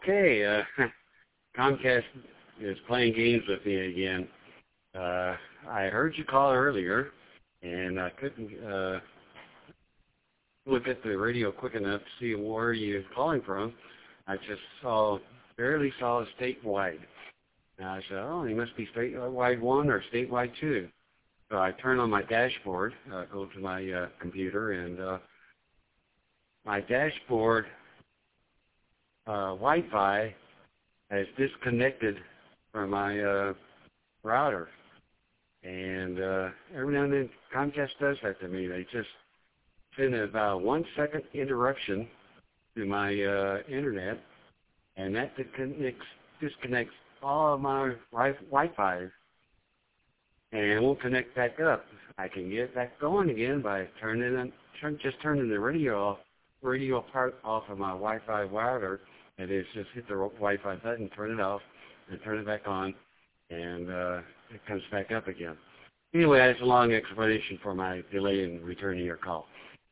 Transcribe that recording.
Okay, Comcast is playing games with me again. I heard you call earlier, and I couldn't look at the radio quick enough to see where you're calling from. I just barely saw statewide. And I said, oh, he must be statewide 1 or statewide 2. So I turn on my dashboard, go to my computer, and my dashboard Wi-Fi has disconnected from my router. And every now and then Comcast does that to me. They just send about 1 second interruption to my internet, and that disconnects all of my Wi-Fi, and won't connect back up. I can get it back going again by turning the radio part off of my Wi-Fi router. That is, just hit the Wi-Fi button, turn it off, and turn it back on, and it comes back up again. Anyway, that's a long explanation for my delay in returning your call.